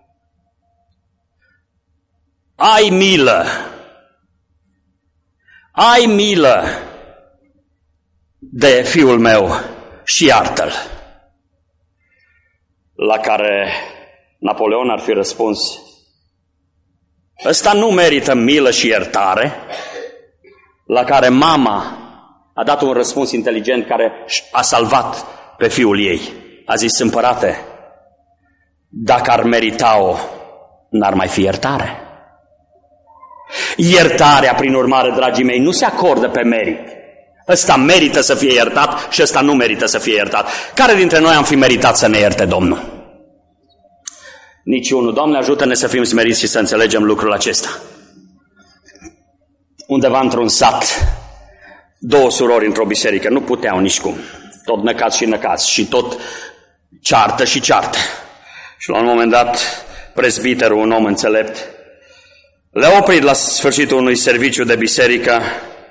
ai milă, ai milă de fiul meu și iartă-l. La care Napoleon ar fi răspuns: ăsta nu merită milă și iertare. La care mama a dat un răspuns inteligent care a salvat pe fiul ei. A zis: împărate, dacă ar merita-o, n-ar mai fi iertare. Iertarea, prin urmare, dragii mei, nu se acordă pe merit. Ăsta merită să fie iertat și ăsta nu merită să fie iertat. Care dintre noi am fi meritat să ne ierte Domnul? Niciunul. Doamne, ajută-ne să fim smeriți și să înțelegem lucrul acesta. Undeva într-un sat, două surori într-o biserică, nu puteau nici cum. Tot năcați și năcați și tot ceartă și ceartă. Și la un moment dat, prezbiterul, un om înțelept, le-a oprit la sfârșitul unui serviciu de biserică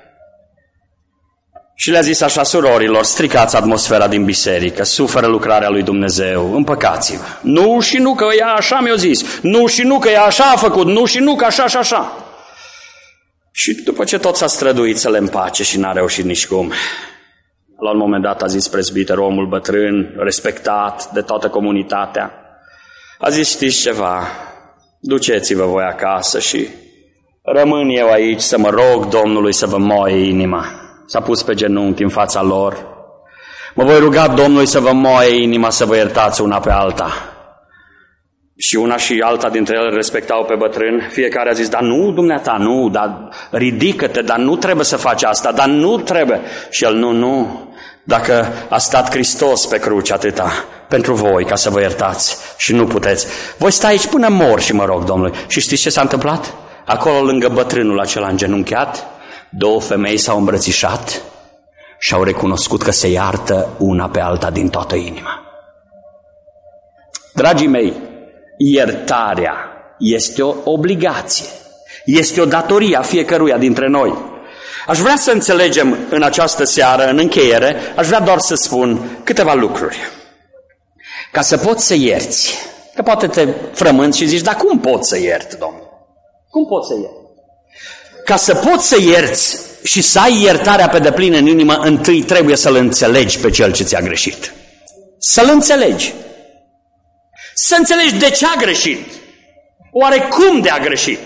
și le-a zis așa: surorilor, stricați atmosfera din biserică, suferă lucrarea lui Dumnezeu, împăcați-vă. Nu și nu că ea așa mi-a zis, nu și nu că ea așa a făcut, nu și nu că așa și așa. Și după ce tot s-a străduit să le împace și n-a reușit nici cum, la un moment dat a zis prezbiterul, omul bătrân, respectat de toată comunitatea, a zis: știți ceva, duceți-vă voi acasă și rămân eu aici să mă rog Domnului să vă moaie inima. S-a pus pe genunchi în fața lor. Mă voi ruga Domnului să vă moaie inima, să vă iertați una pe alta. Și una și alta dintre ele respectau pe bătrân. Fiecare a zis: dar nu, dumneata, nu, dar ridică-te, dar nu trebuie să faci asta, dar nu trebuie. Și el: nu, nu, dacă a stat Hristos pe cruce atâta pentru voi ca să vă iertați și nu puteți, voi sta aici până mor și mă rog Domnului. Și știți ce s-a întâmplat? Acolo lângă bătrânul acela îngenunchiat, două femei s-au îmbrățișat și au recunoscut că se iartă una pe alta din toată inima. Dragii mei, iertarea este o obligație, este o datorie a fiecăruia dintre noi. Aș vrea să înțelegem în această seară, în încheiere, aș vrea doar să spun câteva lucruri. Ca să poți să ierți, că poate te frămânți și zici: dar cum pot să iert, Domnule? Cum pot să iert? Ca să poți să ierți și să ai iertarea pe deplin în inimă, întâi trebuie să-l înțelegi pe cel ce ți-a greșit. Să-l înțelegi. Să înțelegi de ce a greșit. Oare cum de a greșit?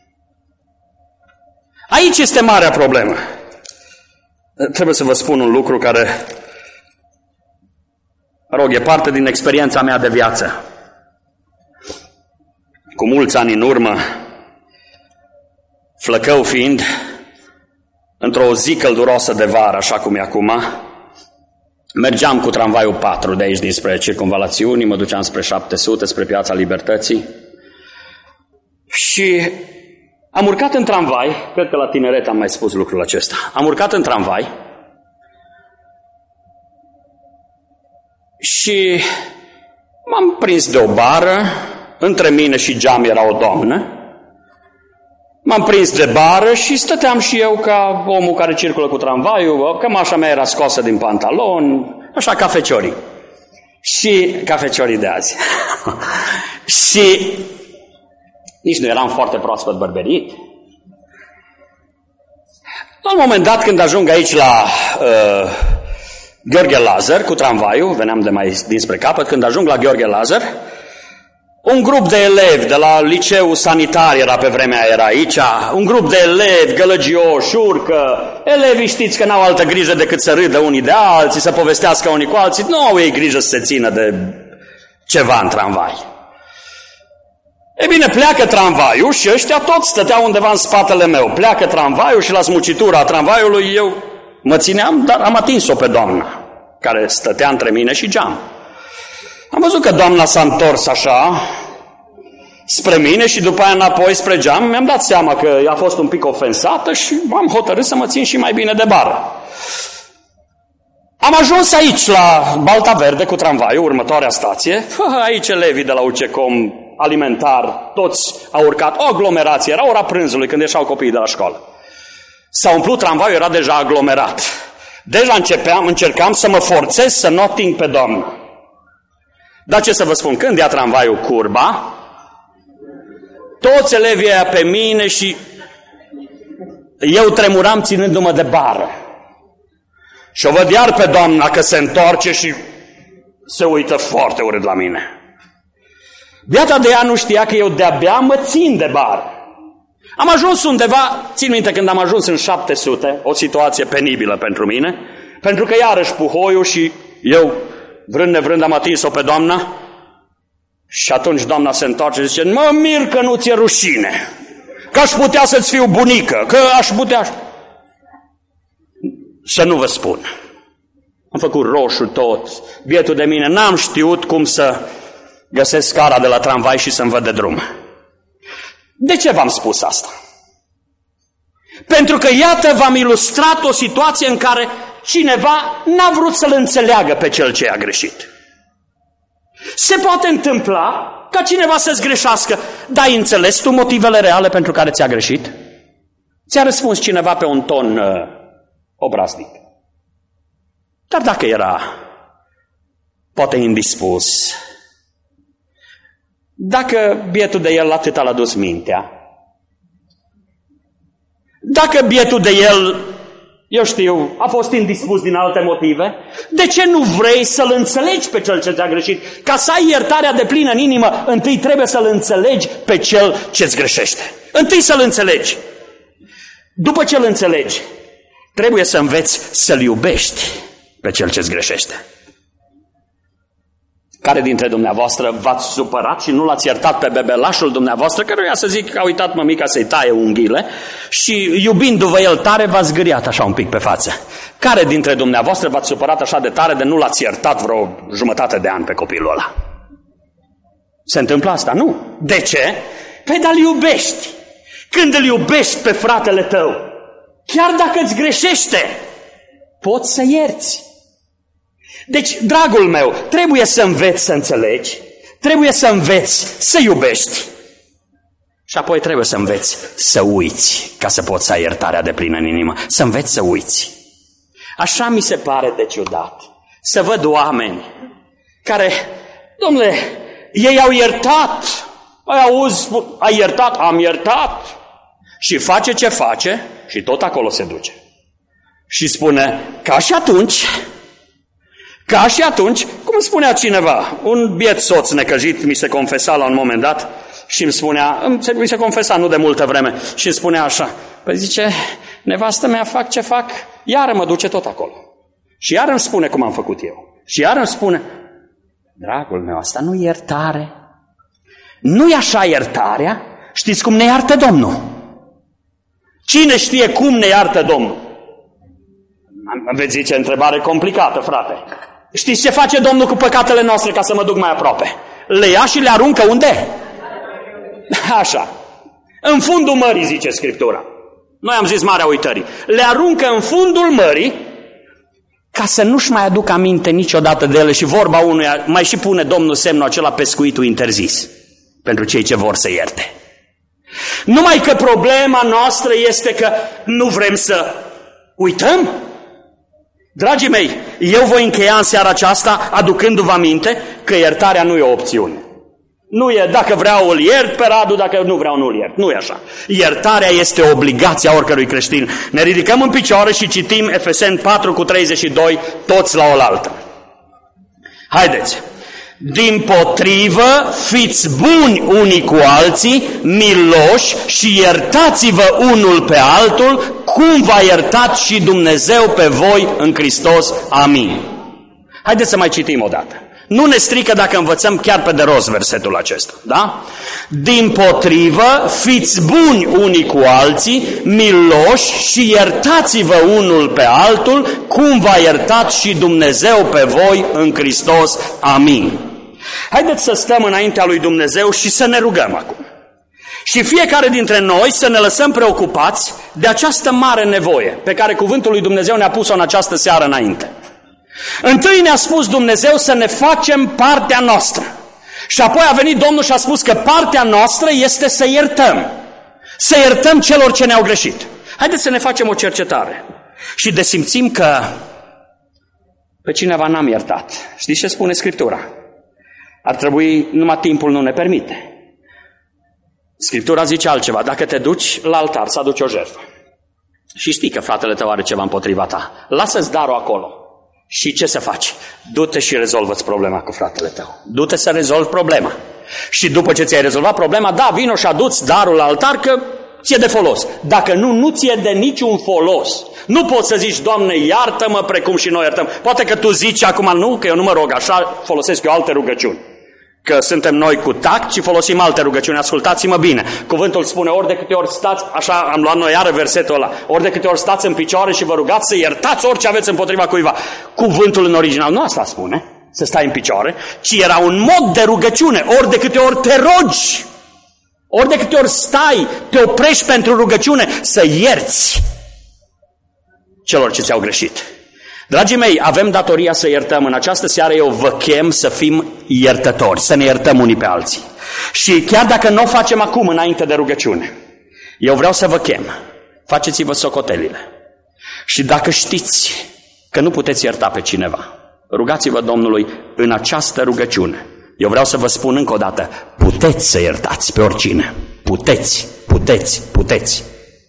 Aici este marea problemă. Trebuie să vă spun un lucru care, rog, e parte din experiența mea de viață. Cu mulți ani în urmă, flăcău fiind, într-o zi călduroasă de vară, așa cum e acum, mergeam cu tramvaiul patru de aici dinspre Circumvalațiunii, mă duceam spre șapte sute, spre Piața Libertății și am urcat în tramvai, cred că la tineret am mai spus lucrul acesta, am urcat în tramvai și m-am prins de o bară, între mine și geam era o doamnă. M-am prins de bară și stăteam și eu ca omul care circulă cu tramvaiul, cămașa mea era scoasă din pantalon, așa ca feciorii. Și ca feciorii de azi. Și nici nu eram foarte proaspăt bărberit. La un moment dat, când ajung aici la uh, Gheorghe Lazar cu tramvaiul, veneam de mai dinspre capăt, când ajung la Gheorghe Lazar, Un grup de elevi de la liceu sanitar era pe vremea era aici, un grup de elevi gălăgioși, urcă, elevii știți că n-au altă grijă decât să râdă unii de alții, să povestească unii cu alții, nu au ei grijă să se țină de ceva în tramvai. E bine, pleacă tramvaiul și ăștia toți stăteau undeva în spatele meu. Pleacă tramvaiul și la smucitura tramvaiului eu mă țineam, dar am atins-o pe doamna, care stătea între mine și geam. Am văzut că doamna s-a întors așa spre mine și după aia înapoi spre geam. Mi-am dat seama că a fost un pic ofensată și am hotărât să mă țin și mai bine de bară. Am ajuns aici la Balta Verde cu tramvaiul, următoarea stație. Aici elevii de la U C E C O M alimentar, toți au urcat, o aglomerație, era ora prânzului când ieșeau copiii de la școală. S-a umplut tramvaiul, era deja aglomerat. Deja începeam, încercam să mă forțez să nu ating pe doamnă. Dar ce să vă spun, când ia tramvaiul curba, toți elevii aia pe mine și eu tremuram ținându-mă de bară. Și o văd iar pe doamna că se întoarce și se uită foarte urât la mine. Beata de ea nu știa că eu de-abia mă țin de bară. Am ajuns undeva, țin minte când am ajuns în șapte sute, o situație penibilă pentru mine, pentru că iarăși puhoiul și eu, vrând nevrând, am atins-o pe doamna și atunci doamna se întoarce și zice, mă mir că nu ți-e rușine, că aș putea să-ți fiu bunică, că aș putea... Să nu vă spun. Am făcut roșu tot, bietul de mine, n-am știut cum să găsesc scara de la tramvai și să-mi văd de drum. De ce v-am spus asta? Pentru că, iată, v-am ilustrat o situație în care cineva n-a vrut să-l înțeleagă pe cel ce a greșit. Se poate întâmpla ca cineva să-ți greșească, dar ai înțeles tu motivele reale pentru care ți-a greșit? Ți-a răspuns cineva pe un ton uh, obraznic. Dar dacă era poate indispus, dacă bietul de el atât l-a dus mintea, dacă bietul de el, eu știu, a fost indispus din alte motive, de ce nu vrei să-l înțelegi pe cel ce ți-a greșit? Ca să ai iertarea de plină în inimă, întâi trebuie să-l înțelegi pe cel ce-ți greșește. Întâi să-l înțelegi. După ce-l înțelegi, trebuie să înveți să-l iubești pe cel ce-ți greșește. Care dintre dumneavoastră v-ați supărat și nu l-ați iertat pe bebelașul dumneavoastră, căruia să zic că a uitat mămica să-i taie unghiile și iubindu-vă el tare v-ați zgâriat așa un pic pe față? Care dintre dumneavoastră v-ați supărat așa de tare de nu l-ați iertat vreo jumătate de an pe copilul ăla? Se întâmplă asta? Nu. De ce? Păi dar îl iubești. Când îl iubești pe fratele tău, chiar dacă îți greșește, poți să ierți. Deci, dragul meu, trebuie să înveți să înțelegi, trebuie să înveți să iubești și apoi trebuie să înveți să uiți ca să poți să ai iertarea de plină în inimă, să înveți să uiți. Așa mi se pare de ciudat să văd oameni care, domnule, ei au iertat, ai auzi, ai iertat, am iertat și face ce face și tot acolo se duce. Și spune, ca și atunci... Ca și atunci, cum îmi spunea cineva, un biet soț necăjit mi se confesa la un moment dat și îmi spunea, mi se confesa nu de multă vreme, și îmi spunea așa, păi zice, nevastă mea fac ce fac, iară mă duce tot acolo. Și iară îmi spune cum am făcut eu. Și iară îmi spune, dragul meu, asta nu e iertare. Nu e așa iertarea? Știți cum ne iartă Domnul? Cine știe cum ne iartă Domnul? Veți zice, întrebare complicată, frate. Știți ce face Domnul cu păcatele noastre, ca să mă duc mai aproape? Le ia și le aruncă unde? Așa. În fundul mării, zice Scriptura. Noi am zis Marea Uitării. Le aruncă în fundul mării ca să nu-și mai aducă aminte niciodată de ele și vorba unuia, mai și pune Domnul semnul acela, pescuitul interzis pentru cei ce vor să ierte. Numai că problema noastră este că nu vrem să uităm. Dragii mei, eu voi încheia în seara aceasta aducându-vă aminte că iertarea nu e o opțiune. Nu e dacă vreau îl iert pe Radu, dacă nu vreau nu îl iert. Nu e așa. Iertarea este obligația oricărui creștin. Ne ridicăm în picioare și citim Efeseni patru cu treizeci și doi, toți la oaltă. Haideți! Dimpotrivă, fiți buni unii cu alții, miloși și iertați-vă unul pe altul, cum v-a iertat și Dumnezeu pe voi în Hristos. Amin. Haideți să mai citim o dată. Nu ne strică dacă învățăm chiar pe de rost versetul acesta, da? Dimpotrivă, fiți buni unii cu alții, miloși și iertați-vă unul pe altul, cum v-a iertat și Dumnezeu pe voi în Hristos. Amin. Haideți să stăm înaintea lui Dumnezeu și să ne rugăm acum. Și fiecare dintre noi să ne lăsăm preocupați de această mare nevoie pe care cuvântul lui Dumnezeu ne-a pus-o în această seară înainte. Întâi ne-a spus Dumnezeu să ne facem partea noastră. Și apoi a venit Domnul și a spus că partea noastră este să iertăm. Să iertăm celor ce ne-au greșit. Haideți să ne facem o cercetare. Și de simțim că pe cineva n-am iertat. Știți ce spune Scriptura? Ar trebui, numai timpul nu ne permite. Scriptura zice altceva. Dacă te duci la altar să aduci o jertfă și știi că fratele tău are ceva împotriva ta, lasă-ți darul acolo. Și ce să faci? Du-te și rezolvă-ți problema cu fratele tău. Du-te să rezolvi problema. Și după ce ți-ai rezolvat problema, da, vino și adu-ți darul la altar că ți-e de folos. Dacă nu, nu ți-e de niciun folos. Nu poți să zici, Doamne, iartă-mă precum și noi iertăm. Poate că tu zici acum, nu, că eu nu mă rog așa, folosesc eu alte rugăciuni. Că suntem noi cu tact și folosim alte rugăciuni. Ascultați-mă bine. Cuvântul spune, ori de câte ori stați, așa am luat noi iară versetul ăla, ori de câte ori stați în picioare și vă rugați să iertați orice aveți împotriva cuiva. Cuvântul în original nu asta spune, să stai în picioare, ci era un mod de rugăciune. Ori de câte ori te rogi, ori de câte ori stai, te oprești pentru rugăciune, să ierți celor ce ți-au greșit. Dragii mei, avem datoria să iertăm. În această seară eu vă chem să fim iertători, să ne iertăm unii pe alții. Și chiar dacă nu o facem acum înainte de rugăciune, eu vreau să vă chem. Faceți-vă socotelile. Și dacă știți că nu puteți ierta pe cineva, rugați-vă Domnului în această rugăciune. Eu vreau să vă spun încă o dată, puteți să iertați pe oricine. Puteți, puteți, puteți.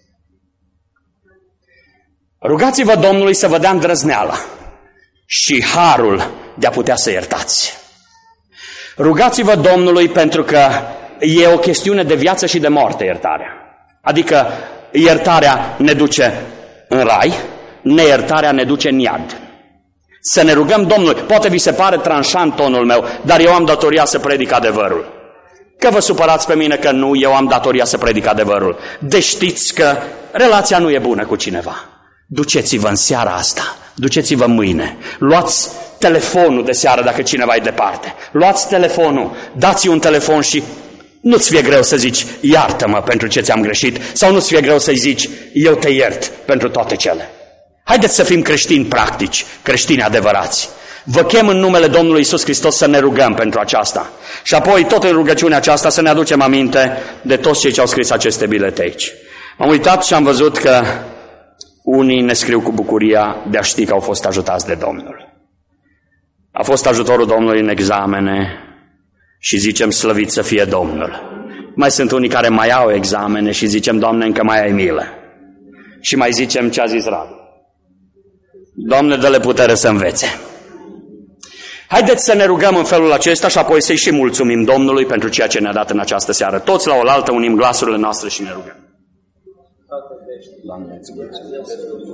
Rugați-vă Domnului să vă dea îndrăzneala și harul de a putea să iertați. Rugați-vă Domnului pentru că e o chestiune de viață și de moarte iertarea. Adică iertarea ne duce în rai, neiertarea ne duce în iad. Să ne rugăm Domnului. Poate vi se pare tranșant tonul meu, dar eu am datoria să predic adevărul. Că vă supărați pe mine că nu, eu am datoria să predic adevărul. Deci știți că relația nu e bună cu cineva. Duceți-vă în seara asta, duceți-vă mâine, luați telefonul de seară dacă cineva e departe, luați telefonul, dați-i un telefon și nu-ți fie greu să zici, iartă-mă pentru ce ți-am greșit, sau nu-ți fie greu să-i zici, eu te iert pentru toate cele. Haideți să fim creștini practici, creștini adevărați. Vă chem în numele Domnului Iisus Hristos să ne rugăm pentru aceasta. Și apoi, tot în rugăciunea aceasta, să ne aducem aminte de toți cei ce au scris aceste bilete aici. M-am uitat și am văzut că unii ne scriu cu bucuria de a ști că au fost ajutați de Domnul. A fost ajutorul Domnului în examene și zicem slăvit să fie Domnul. Mai sunt unii care mai au examene și zicem, Doamne, încă mai ai milă. Și mai zicem ce a zis Radu. Doamne, dă-le putere să învețe. Haideți să ne rugăm în felul acesta și apoi să-i și mulțumim Domnului pentru ceea ce ne-a dat în această seară. Toți la oaltă unim glasurile noastre și ne rugăm. Doamne, îți mulțumesc.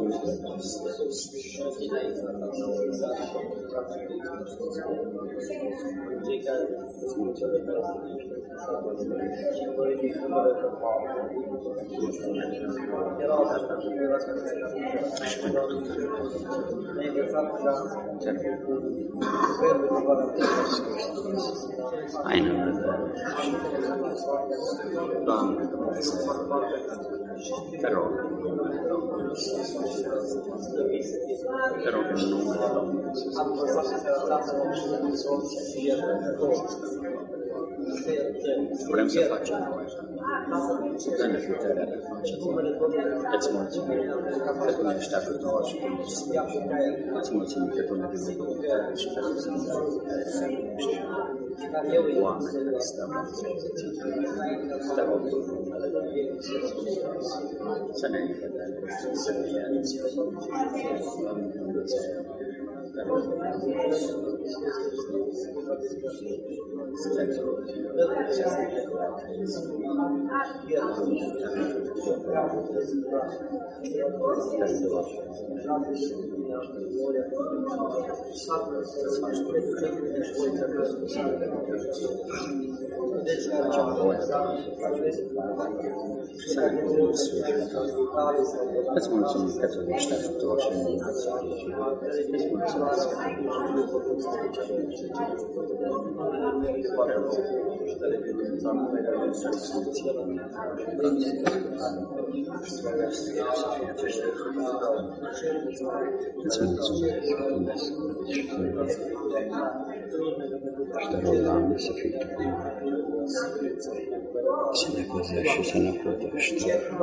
Hai, Doamne, te rog, te rog în numele Domnului Iisus. Vrem să facem noi. Dă-ne puterea de face. Îți mulțumim că Tu ne ești ajutor și Tu ne slujești. Îți mulțumim că Tu ne dai putere și că Tu ne slujești. Oameni care stăm în zi. Te rog în numele Domnului Iisus. Să ne încredem, să ne ierți. Te rog în numele Domnului Iisus. Îți mulțumim că tu ești ajutor și luminați origine. Îți mulțumesc că îți mulțumesc că tu ne asculti și tu ne vezi. Și te rog, Doamne, să fii Tu cu noi, să ne păzești și să ne plătești.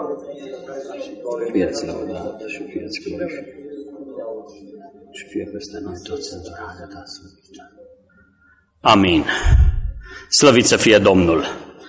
Fie-ți lăudat și fie-ți glorificat și fie peste noi toți îndurarea Ta slăvită. Amin. Slăvit să fie Domnul!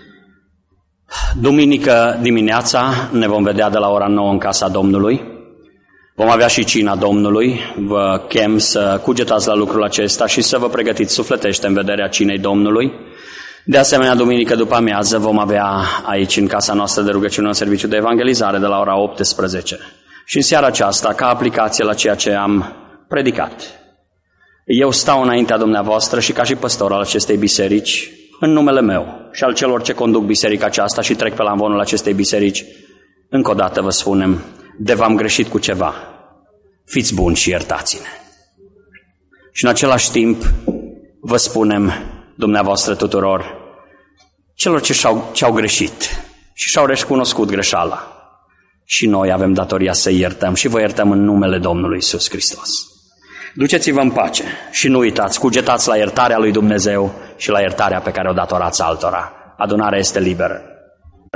Duminică dimineața ne vom vedea de la ora nouă în casa Domnului. Vom avea și cina Domnului. Vă chem să cugetați la lucrul acesta și să vă pregătiți sufletește în vederea cinei Domnului. De asemenea, duminică după amiază vom avea aici în casa noastră de rugăciune un serviciu de evangelizare de la ora optsprezece. Și în seara aceasta, ca aplicație la ceea ce am predicat, eu stau înaintea dumneavoastră și ca și păstor al acestei biserici, în numele meu și al celor ce conduc biserica aceasta și trec pe la amvonul acestei biserici, încă o dată vă spunem, de v-am greșit cu ceva, fiți buni și iertați-ne. Și în același timp vă spunem dumneavoastră tuturor, celor ce și-au, ce-au greșit și și-au recunoscut greșeala, și noi avem datoria să iertăm și vă iertăm în numele Domnului Iisus Hristos. Duceți-vă în pace și nu uitați, cugetați la iertarea lui Dumnezeu și la iertarea pe care o datorați altora. Adunarea este liberă.